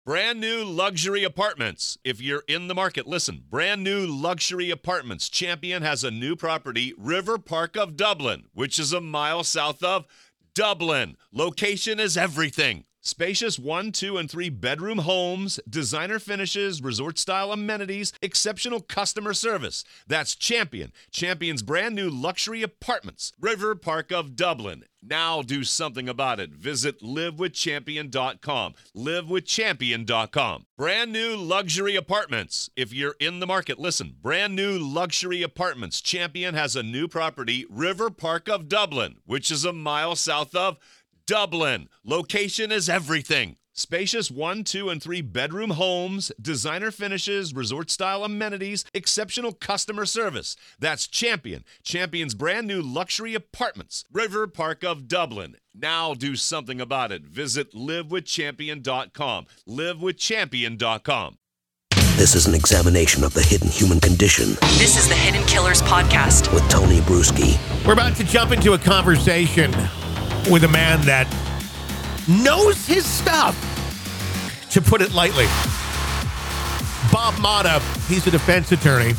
Brand new luxury apartments. If you're in the market, listen. Brand new luxury apartments. Champion has a new property, River Park of Dublin, which is a mile south of Dublin. Location is everything. Spacious 1, 2, and 3 bedroom homes, designer finishes, resort-style amenities, exceptional customer service. That's Champion. Champion's brand new luxury apartments, River Park of Dublin. Now do something about it. Visit livewithchampion.com. Livewithchampion.com. Brand new luxury apartments. If you're in the market, listen. Brand new luxury apartments. Champion has a new property, River Park of Dublin, which is a mile south of Dublin. Location is everything. Spacious 1, 2, and 3 bedroom homes, designer finishes, resort-style amenities, exceptional customer service. That's Champion. Champion's brand new luxury apartments, River Park of Dublin. Now do something about it. Visit livewithchampion.com. Livewithchampion.com. This is an examination of the hidden human condition. This is the Hidden Killers Podcast with Tony Bruschi. We're about to jump into a conversation with a man that knows his stuff, to put it lightly. Bob Motta, he's a defense attorney,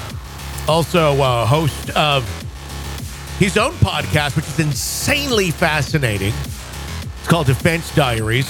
also a host of his own podcast, which is insanely fascinating. It's called Defense Diaries.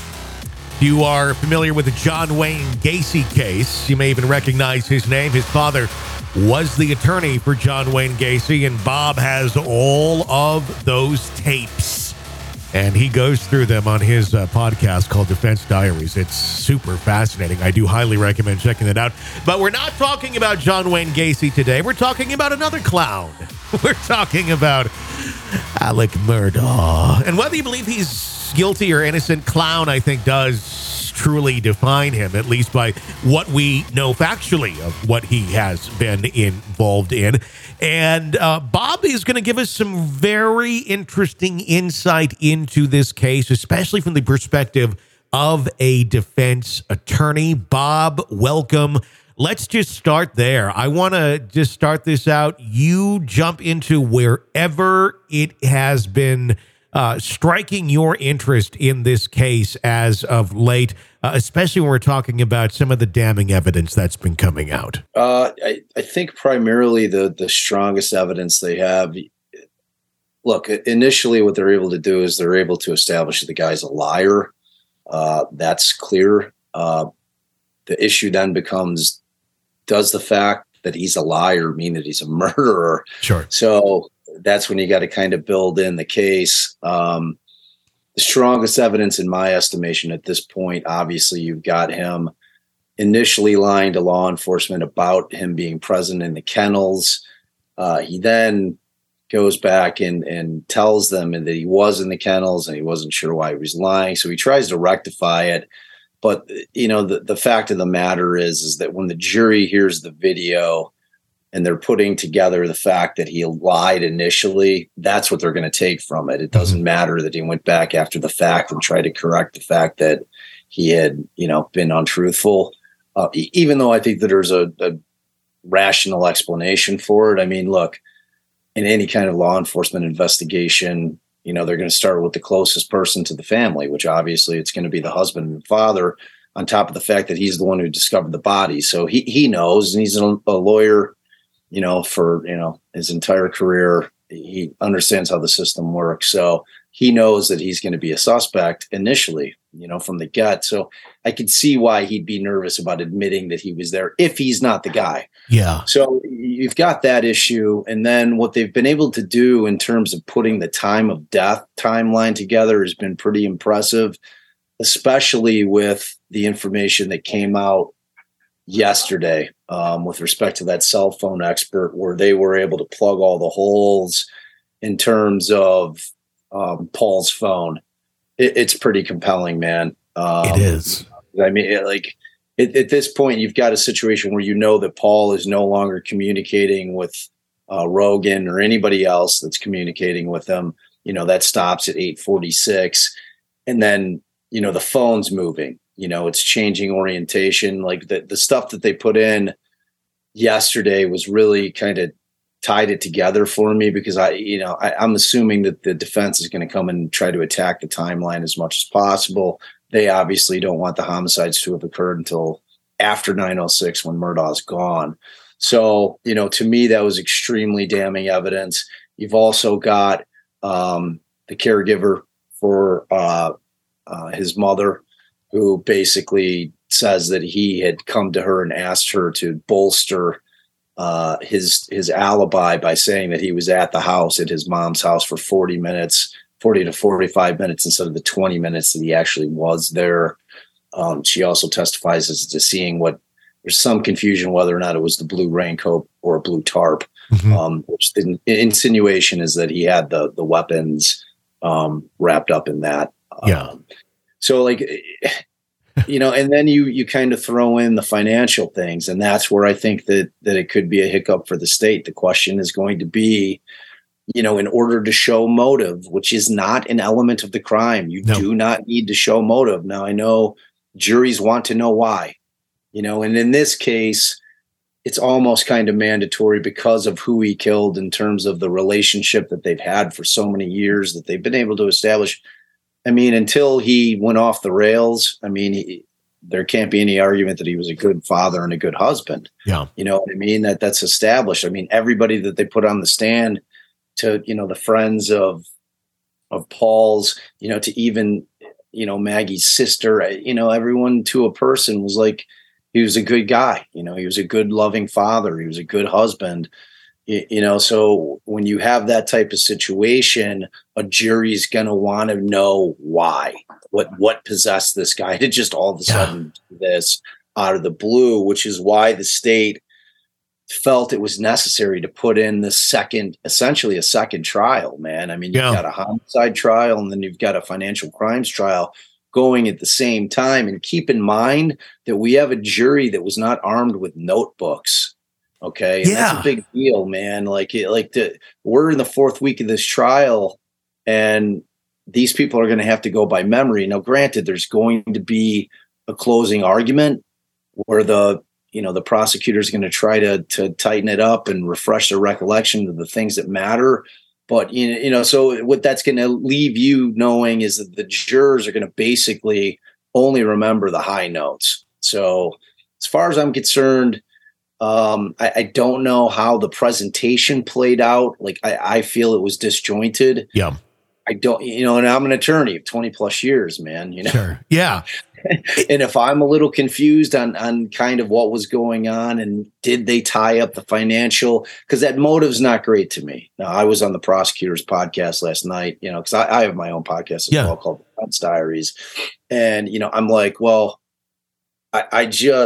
If you are familiar with the John Wayne Gacy case, you may even recognize his name. His father was the attorney for John Wayne Gacy, and Bob has all of those tapes, and he goes through them on his podcast called Defense Diaries. It's super fascinating. I do highly recommend checking it out. But we're not talking about John Wayne Gacy today. We're talking about another clown. We're talking about Alec Murdaugh. And whether you believe he's guilty or innocent, clown, I think, does truly define him, at least by what we know factually of what he has been involved in. And Bob is going to give us some very interesting insight into this case, especially from the perspective of a defense attorney. Bob, welcome. Let's just start there. I want to just start this out. You jump into wherever it has been striking your interest in this case as of late, especially when we're talking about some of the damning evidence that's been coming out. I think primarily the strongest evidence they have. Look, initially what they're able to do is they're able to establish that the guy's a liar. That's clear. The issue then becomes, does the fact that he's a liar mean that he's a murderer? Sure. So that's when you got to kind of build in the case. The strongest evidence, in my estimation, at this point, obviously, you've got him initially lying to law enforcement about him being present in the kennels. He then goes back and tells them that he was in the kennels and he wasn't sure why he was lying. So he tries to rectify it. But, you know, the fact of the matter is that when the jury hears the video and they're putting together the fact that he lied initially, that's what they're going to take from it. It doesn't matter that he went back after the fact and tried to correct the fact that he had, been untruthful. Even though I think that there's a rational explanation for it. I mean, look, in any kind of law enforcement investigation, they're going to start with the closest person to the family, which obviously it's going to be the husband and father, on top of the fact that he's the one who discovered the body. So he knows, and he's a lawyer, for, his entire career. He understands how the system works. So he knows that he's going to be a suspect initially, from the get. So I could see why he'd be nervous about admitting that he was there if he's not the guy. Yeah. So you've got that issue. And then what they've been able to do in terms of putting the time of death timeline together has been pretty impressive, especially with the information that came out yesterday with respect to that cell phone expert, where they were able to plug all the holes in terms of Paul's phone. It's pretty compelling, man. It is. I mean, at this point, you've got a situation where that Paul is no longer communicating with Rogan or anybody else that's communicating with him. That stops at 8:46, and then the phone's moving. It's changing orientation. Like the stuff that they put in yesterday was really kind of tied it together for me, because I'm assuming that the defense is going to come and try to attack the timeline as much as possible. they obviously don't want the homicides to have occurred until after 9/06 when Murdaugh's gone. So, to me, that was extremely damning evidence. You've also got the caregiver for his mother, who basically says that he had come to her and asked her to bolster his alibi by saying that he was at the house, at his mom's house, for 40 to 45 minutes instead of the 20 minutes that he actually was there. She also testifies as to seeing there's some confusion whether or not it was the blue raincoat or a blue tarp, which the insinuation is that he had the weapons wrapped up in that. So and then you kind of throw in the financial things, and that's where I think that it could be a hiccup for the state. The question is going to be, in order to show motive, which is not an element of the crime, you do not need to show motive. Now, I know juries want to know why, and in this case, it's almost kind of mandatory because of who he killed in terms of the relationship that they've had for so many years that they've been able to establish. I mean, until he went off the rails, there can't be any argument that he was a good father and a good husband. Yeah. You know what I mean? That's established. I mean, everybody that they put on the stand, to, the friends of Paul's, to even, Maggie's sister, everyone to a person was like, he was a good guy. He was a good, loving father. He was a good husband. So when you have that type of situation, a jury's going to want to know why, what possessed this guy to just all of a sudden do this out of the blue, which is why the state felt it was necessary to put in essentially a second trial, man. I mean, you've got a homicide trial and then you've got a financial crimes trial going at the same time. And keep in mind that we have a jury that was not armed with notebooks. Okay. And that's a big deal, man. We're in the fourth week of this trial and these people are going to have to go by memory. Now, granted, there's going to be a closing argument where the prosecutor is going to try to tighten it up and refresh their recollection of the things that matter. But, so what that's going to leave you knowing is that the jurors are going to basically only remember the high notes. So as far as I'm concerned, I don't know how the presentation played out. I feel it was disjointed. Yeah. I don't, and I'm an attorney of 20 plus years, man, Sure. Yeah. And if I'm a little confused on kind of what was going on and did they tie up the financial, because that motive's not great to me. Now, I was on the prosecutor's podcast last night, because I have my own podcast as well called Defense Diaries. And, I'm like, well, I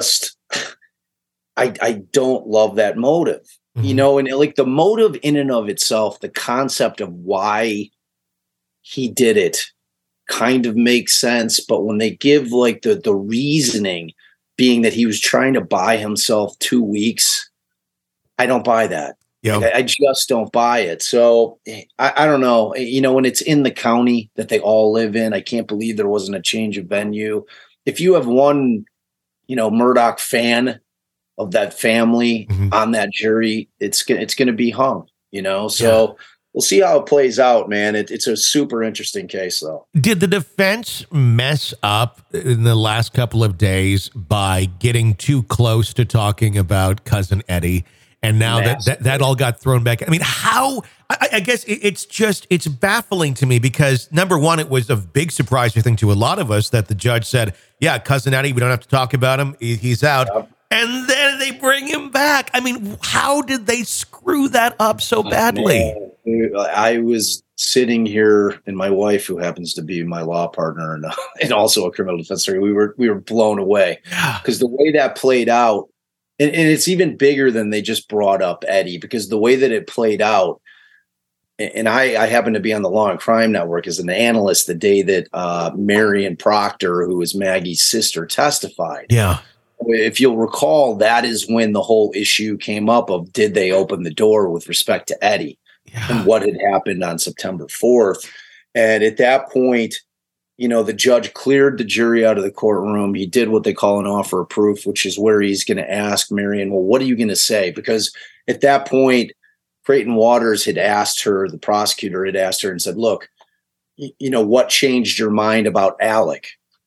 don't love that motive, and the motive in and of itself, the concept of why he did it kind of makes sense. But when they give the reasoning being that he was trying to buy himself 2 weeks, I don't buy that. Yeah. I just don't buy it. So I don't know, when it's in the county that they all live in, I can't believe there wasn't a change of venue. If you have one, Murdaugh fan of that family on that jury, it's going to be hung, so we'll see how it plays out, man. It's a super interesting case, though. Did the defense mess up in the last couple of days by getting too close to talking about Cousin Eddie? And now that all got thrown back. I mean, how? I guess it's baffling to me because, number one, it was a big surprise, I think, to a lot of us that the judge said, yeah, Cousin Eddie, we don't have to talk about him. He's out. Yep. And then they bring him back. I mean, how did they screw that up so badly? I was sitting here, and my wife, who happens to be my law partner and also a criminal defense attorney, we were blown away because the way that played out, and it's even bigger than they just brought up Eddie, because the way that it played out, and I happen to be on the Law and Crime Network as an analyst the day that Marion Proctor, who is Maggie's sister, testified. Yeah. If you'll recall, that is when the whole issue came up of did they open the door with respect to Eddie and what had happened on September 4th. And at that point, the judge cleared the jury out of the courtroom. He did what they call an offer of proof, which is where he's going to ask Marion, well, what are you going to say? Because at that point, Creighton Waters had asked her, the prosecutor had asked her and said, look, what changed your mind about Alec?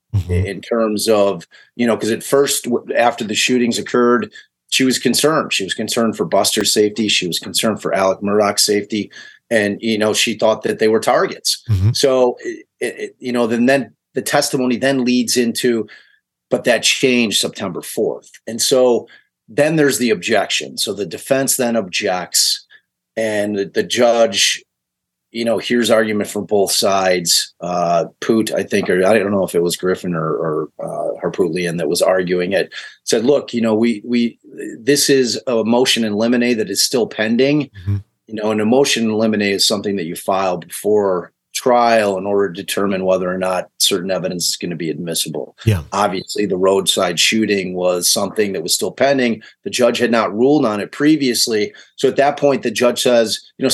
in terms of, because at first, after the shootings occurred, she was concerned. She was concerned for Buster's safety. She was concerned for Alec Murdaugh's safety. And, she thought that they were targets. So, then the testimony then leads into, but that changed September 4th. And so then there's the objection. So the defense then objects, and the judge, here's argument from both sides. Poot, I think, or I don't know if it was Griffin or Harpootlian that was arguing it, said, look, this is a motion in limine that is still pending. And a motion in limine is something that you file before trial in order to determine whether or not certain evidence is going to be admissible. Yeah. Obviously, the roadside shooting was something that was still pending. The judge had not ruled on it previously. So at that point, the judge says, they're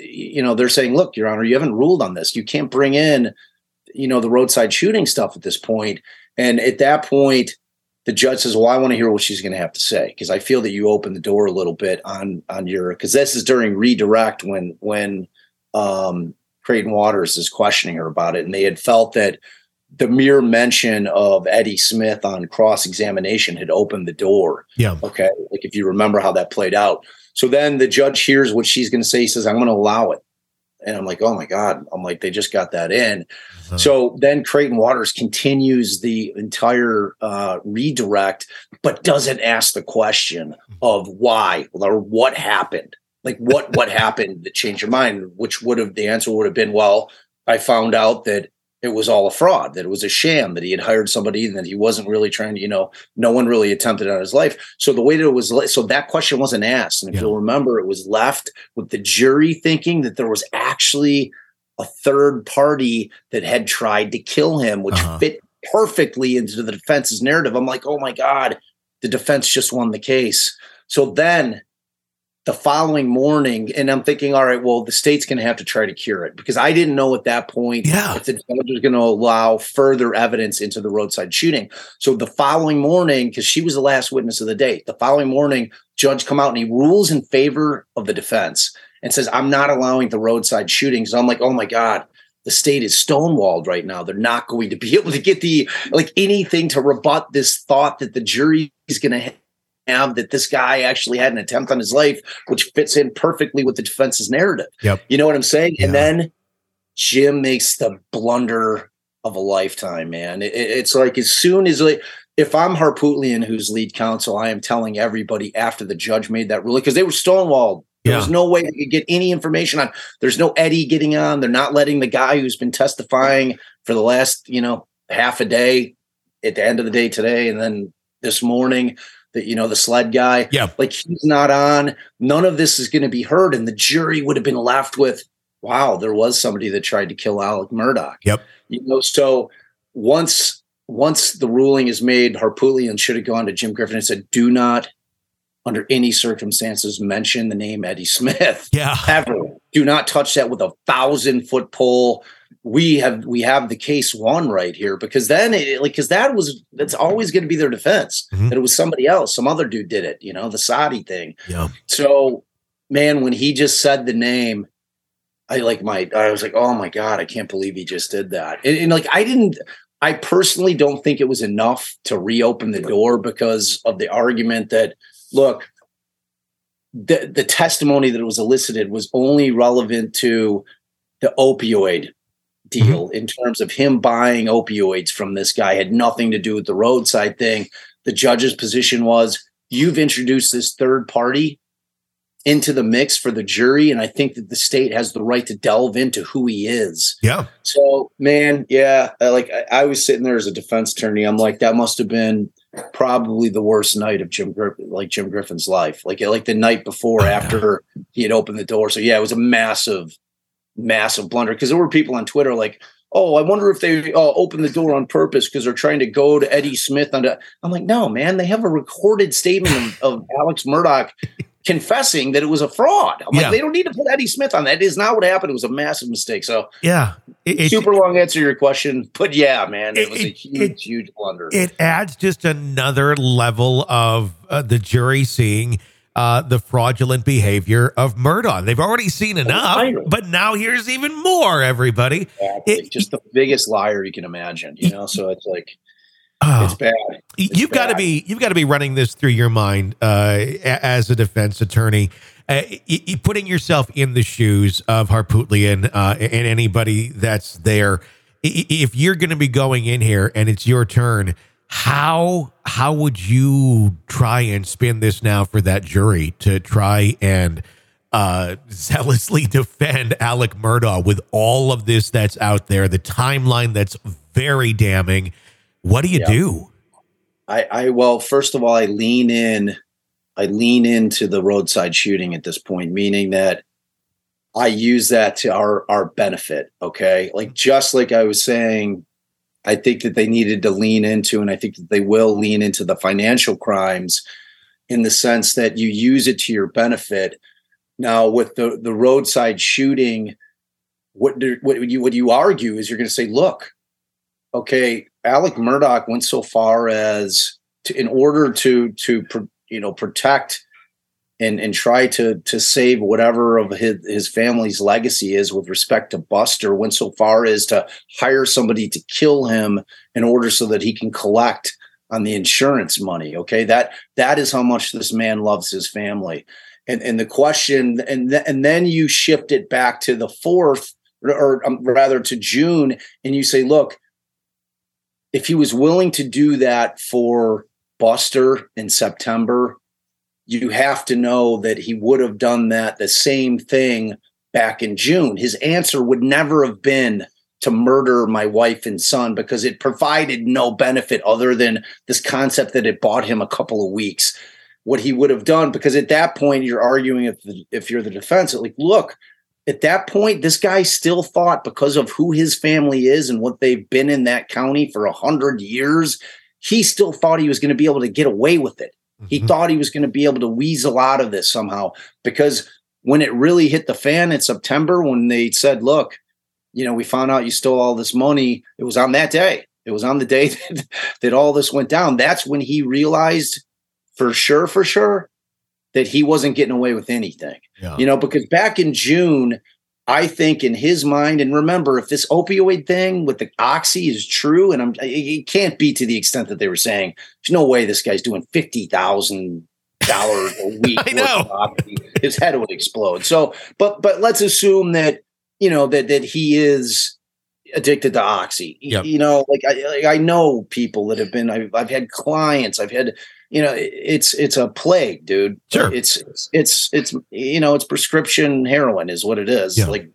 saying, look, Your Honor, you haven't ruled on this. You can't bring in, the roadside shooting stuff at this point. And at that point, the judge says, well, I want to hear what she's going to have to say, because I feel that you opened the door a little bit on your, because this is during redirect when Creighton Waters is questioning her about it. And they had felt that the mere mention of Eddie Smith on cross-examination had opened the door. Yeah. Okay. Like, if you remember how that played out. So then the judge hears what she's going to say. He says, I'm going to allow it. And I'm like, oh my God. I'm like, they just got that in. So then Creighton Waters continues the entire redirect, but doesn't ask the question of why or what happened. Like what happened that changed your mind, which the answer would have been, well, I found out that it was all a fraud, that it was a sham, that he had hired somebody and that he wasn't really trying to, no one really attempted on his life. So the way that it was, so that question wasn't asked. And if you'll remember, it was left with the jury thinking that there was actually a third party that had tried to kill him, which fit perfectly into the defense's narrative. I'm like, oh my God, the defense just won the case. So then the following morning, and I'm thinking, all right, well, the state's going to have to try to cure it, because I didn't know at that point if the judge was going to allow further evidence into the roadside shooting. So the following morning, because she was the last witness of the day, the following morning, judge come out and he rules in favor of the defense and says, I'm not allowing the roadside shootings. So I'm like, oh my God, the state is stonewalled right now. They're not going to be able to get anything to rebut this thought that the jury is going to have that this guy actually had an attempt on his life, which fits in perfectly with the defense's narrative. Yep. You know what I'm saying? Yeah. And then Jim makes the blunder of a lifetime, man. It's like, as soon as, if I'm Harpootlian, who's lead counsel, I am telling everybody after the judge made that ruling, because they were stonewalled. There was no way they could get any information on. There's no Eddie getting on. They're not letting the guy who's been testifying for the last, half a day at the end of the day today. And then this morning, the sled guy, like, he's not on. None of this is going to be heard. And the jury would have been left with, wow, there was somebody that tried to kill Alec Murdaugh. Yep. So once the ruling is made, Harpootlian should have gone to Jim Griffin and said, do not, under any circumstances, mention the name Eddie Smith. Yeah. Ever. Do not touch that with a 1,000-foot pole. We have the case won right here, because then that's always going to be their defense, that it was somebody else, some other dude did it, the Saudi thing. Yeah. So, man, when he just said the name, I was like, oh my God, I can't believe he just did that. And I personally don't think it was enough to reopen the door, because of the argument that, look, the testimony that was elicited was only relevant to the opioid deal, in terms of him buying opioids from this guy, had nothing to do with the roadside thing. The judge's position was, you've introduced this third party into the mix for the jury, and I think that the state has the right to delve into who he is. Yeah. So, man, I was sitting there as a defense attorney. I'm like, that must have been probably the worst night of Jim Griffin's life. Like the night before, after he had opened the door. So yeah, it was a massive blunder, because there were people on Twitter like, oh, I wonder if they opened the door on purpose because they're trying to go to Eddie Smith. I'm like, no, man, they have a recorded statement of Alex Murdaugh confessing that it was a fraud. I'm like, they don't need to put Eddie Smith on that. It is not what happened. It was a massive mistake. So yeah, super long answer to your question, but yeah, man, it was a huge blunder. It adds just another level of the jury seeing the fraudulent behavior of Murdaugh. They've already seen enough, liar. but now here's even more, everybody. Exactly. Just the biggest liar you can imagine, so it's like, it's bad. You've got to be running this through your mind as a defense attorney, putting yourself in the shoes of Harpootlian and anybody that's there. If you're going to be going in here and it's your turn, how would you try and spin this now for that jury to try and zealously defend Alec Murdaugh with all of this that's out there, the timeline that's very damning? What do you do? Well, first of all, I lean into the roadside shooting at this point, meaning that I use that to our benefit. Okay. Like, just like I was saying, I think that they needed to lean into, and I think that they will lean into the financial crimes in the sense that you use it to your benefit. Now, with the roadside shooting, what you argue is you're going to say, look, okay, Alec Murdaugh went so far as in order to protect and try to save whatever of his family's legacy is with respect to Buster, went so far as to hire somebody to kill him in order so that he can collect on the insurance money. Okay, that is how much this man loves his family. And the question, and then you shift it back to the 4th, or rather to June, and you say, look, if he was willing to do that for Buster in September, you have to know that he would have done that the same thing back in June. His answer would never have been to murder my wife and son because it provided no benefit other than this concept that it bought him a couple of weeks. What he would have done, because at that point you're arguing if you're the defense, like, look, at that point, this guy still thought because of who his family is and what they've been in that county for 100 years, he still thought he was going to be able to get away with it. He thought he was going to be able to weasel out of this somehow, because when it really hit the fan in September, when they said, look, we found out you stole all this money, it was on that day. It was on the day that all this went down. That's when he realized for sure that he wasn't getting away with anything, because back in June, I think in his mind, and remember, if this opioid thing with the Oxy is true, and it can't be to the extent that they were saying, there's no way this guy's doing $50,000 a week. I know. His head would explode. So, but let's assume that, that he is addicted to Oxy. Yep. I know people that have been, I've had clients, I've had, it's a plague, dude. Sure. It's prescription heroin is what it is. Yeah. Like,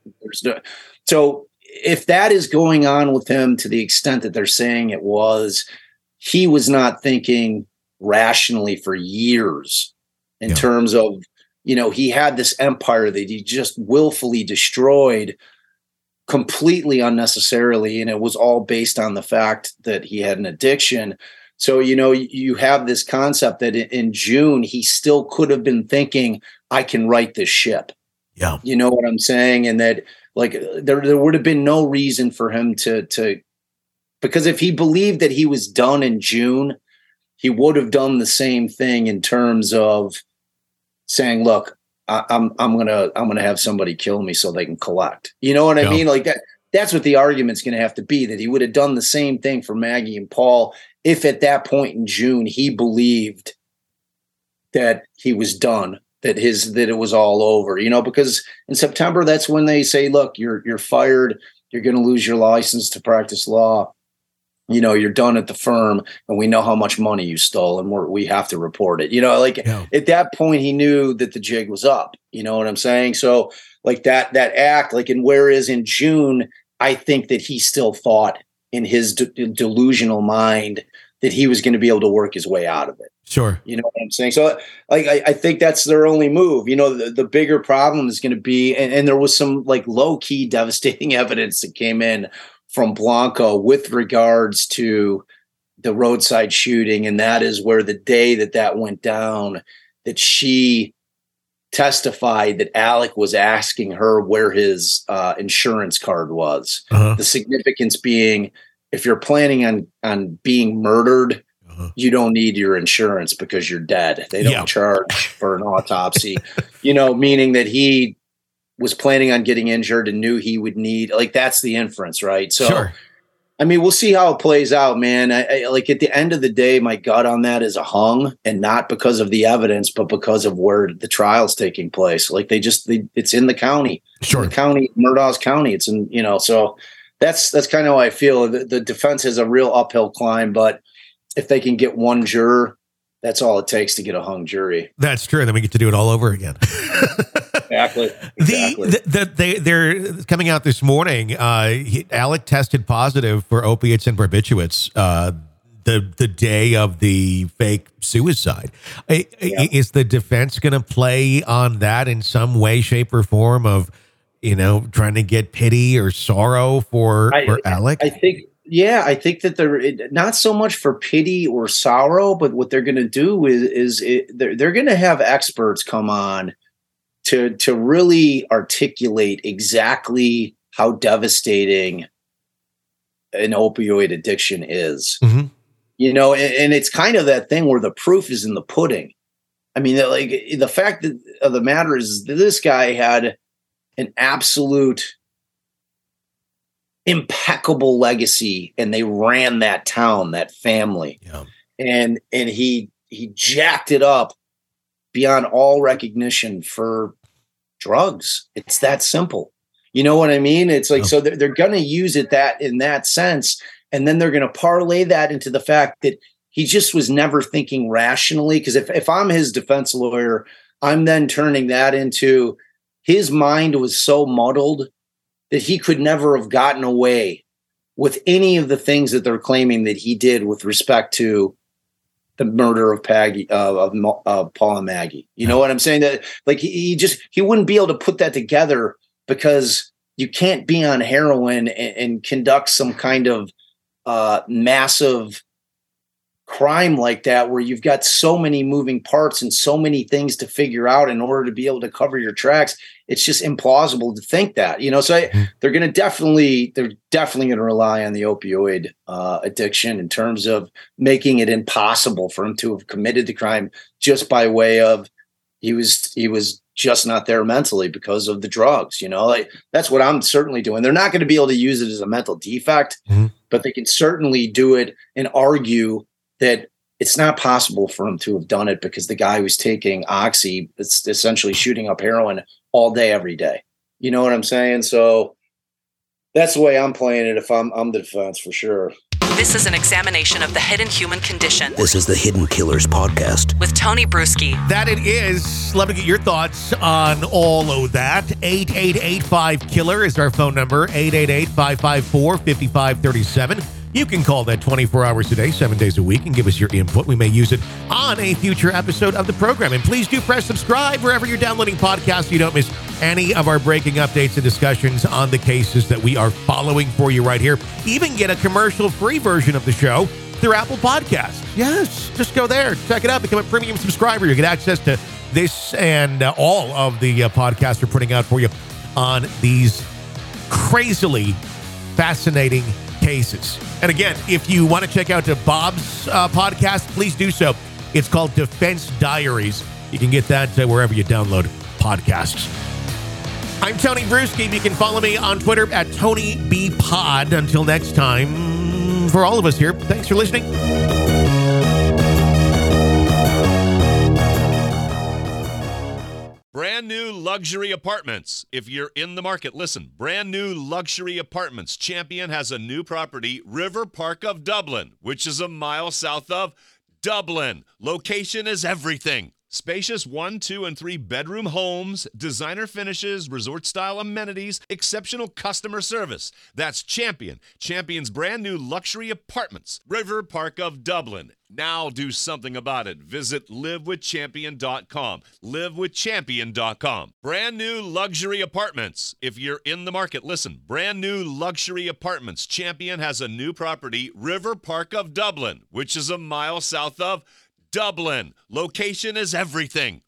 so if that is going on with him to the extent that they're saying it was, he was not thinking rationally for years in terms of, he had this empire that he just willfully destroyed completely unnecessarily. And it was all based on the fact that he had an addiction. So, you have this concept that in June, he still could have been thinking, I can right this ship. Yeah. You know what I'm saying? And that, like, there would have been no reason for him to, because if he believed that he was done in June, he would have done the same thing in terms of saying, look, I'm going to have somebody kill me so they can collect. You know what I mean? Like that's what the argument's going to have to be, that he would have done the same thing for Maggie and Paul if at that point in June he believed that he was done, that it was all over, because in September, that's when they say, look, you're fired. You're going to lose your license to practice law. You're done at the firm, and we know how much money you stole, and we have to report it. At that point, he knew that the jig was up. You know what I'm saying? So like that act, like, and whereas in June, I think that he still thought in his delusional mind that he was going to be able to work his way out of it. Sure. You know what I'm saying? So like, I think that's their only move. The bigger problem is going to be, and there was some like low key devastating evidence that came in from Blanco with regards to the roadside shooting. And that is where the day that went down, that she testified that Alec was asking her where his insurance card was. The significance being, if you're planning on being murdered, you don't need your insurance because you're dead. They don't charge for an autopsy, meaning that he was planning on getting injured and knew he would need, like, that's the inference, right? So, Sure. I mean, we'll see how it plays out, man. I like, at the end of the day, my gut on that is a hung, and not because of the evidence, but because of where the trial's taking place. Like, it's in the county, Sure. Murdoch County. It's in, so that's kind of how I feel. The defense has a real uphill climb, but if they can get one juror, that's all it takes to get a hung jury. That's true. Then we get to do it all over again. Exactly. They're coming out this morning. Alec tested positive for opiates and barbiturates the day of the fake suicide. Is the defense going to play on that in some way, shape, or form of, trying to get pity or sorrow for Alec? I think that they're not so much for pity or sorrow, but what they're going to do is they're going to have experts come on to really articulate exactly how devastating an opioid addiction is. Mm-hmm. And it's kind of that thing where the proof is in the pudding. I mean, like, the fact of the matter is that this guy had an absolute impeccable legacy, and they ran that town, that family. Yeah. And he jacked it up beyond all recognition for drugs. It's that simple. You know what I mean? It's like, so they're going to use it in that sense. And then they're going to parlay that into the fact that he just was never thinking rationally. Because if I'm his defense lawyer, I'm then turning that into his mind was so muddled that he could never have gotten away with any of the things that they're claiming that he did with respect to the murder of Paul and Maggie. You know what I'm saying? That, like, he wouldn't be able to put that together, because you can't be on heroin and conduct some kind of massive crime like that, where you've got so many moving parts and so many things to figure out in order to be able to cover your tracks. It's just implausible to think that, so they're definitely going to rely on the opioid addiction in terms of making it impossible for him to have committed the crime just by way of he was just not there mentally because of the drugs. Like, that's what I'm certainly doing. They're not going to be able to use it as a mental defect, but they can certainly do it and argue that it's not possible for him to have done it because the guy who's taking oxy, it's essentially shooting up heroin all day, every day. You know what I'm saying? So that's the way I'm playing it if I'm the defense, for sure. This is an examination of the hidden human condition. This is the Hidden Killers podcast With Tony Bruschi. That it is. Love to get your thoughts on all of that. 888-5-KILLER is our phone number. 888-554-5537. You can call that 24 hours a day, 7 days a week, and give us your input. We may use it on a future episode of the program. And please do press subscribe wherever you're downloading podcasts so you don't miss any of our breaking updates and discussions on the cases that we are following for you right here. Even get a commercial-free version of the show through Apple Podcasts. Yes, just go there, check it out, become a premium subscriber. You get access to this and all of the podcasts we're putting out for you on these crazily fascinating cases. And again, if you want to check out Bob's podcast, please do so. It's called Defense Diaries. You can get that wherever you download podcasts. I'm Tony Bruschi. You can follow me on Twitter at TonyBPod. Until next time, for all of us here, thanks for listening. Brand new luxury apartments. If you're in the market, listen. Brand new luxury apartments. Champion has a new property, River Park of Dublin, which is a mile south of Dublin. Location is everything. Spacious 1, 2, and 3 bedroom homes, designer finishes, resort-style amenities, exceptional customer service. That's Champion. Champion's brand new luxury apartments, River Park of Dublin. Now do something about it. Visit livewithchampion.com. Livewithchampion.com. Brand new luxury apartments. If you're in the market, listen. Brand new luxury apartments. Champion has a new property, River Park of Dublin, which is a mile south of Dublin. Location is everything.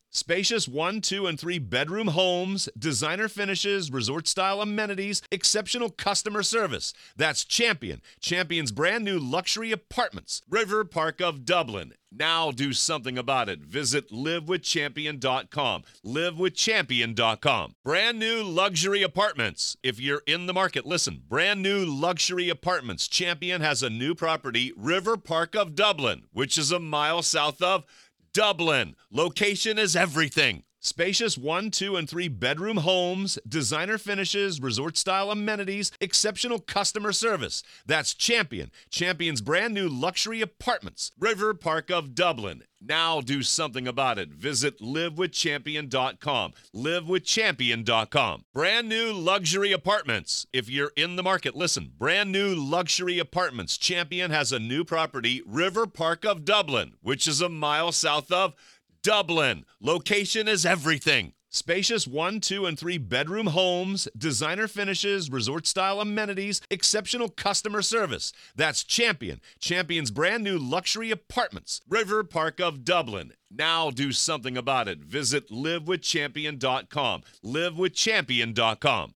Spacious 1, 2, and 3 bedroom homes, designer finishes, resort style amenities, exceptional customer service. That's Champion. Champion's brand new luxury apartments, River Park of Dublin. Now do something about it. Visit livewithchampion.com. Livewithchampion.com. Brand new luxury apartments. If you're in the market, listen. Brand new luxury apartments. Champion has a new property, River Park of Dublin, which is a mile south of Dublin. Location is everything. Spacious 1, 2, and 3 bedroom homes, designer finishes, resort style amenities, exceptional customer service. That's Champion. Champion's brand new luxury apartments, River Park of Dublin. Now do something about it. Visit livewithchampion.com. Livewithchampion.com. Brand new luxury apartments. If you're in the market, listen. Brand new luxury apartments. Champion has a new property, River Park of Dublin, which is a mile south of Dublin. Location is everything. Spacious 1, 2, and 3 bedroom homes, designer finishes, resort style amenities, exceptional customer service. That's Champion. Champion's brand new luxury apartments, River Park of Dublin. Now do something about it. Visit livewithchampion.com. Livewithchampion.com.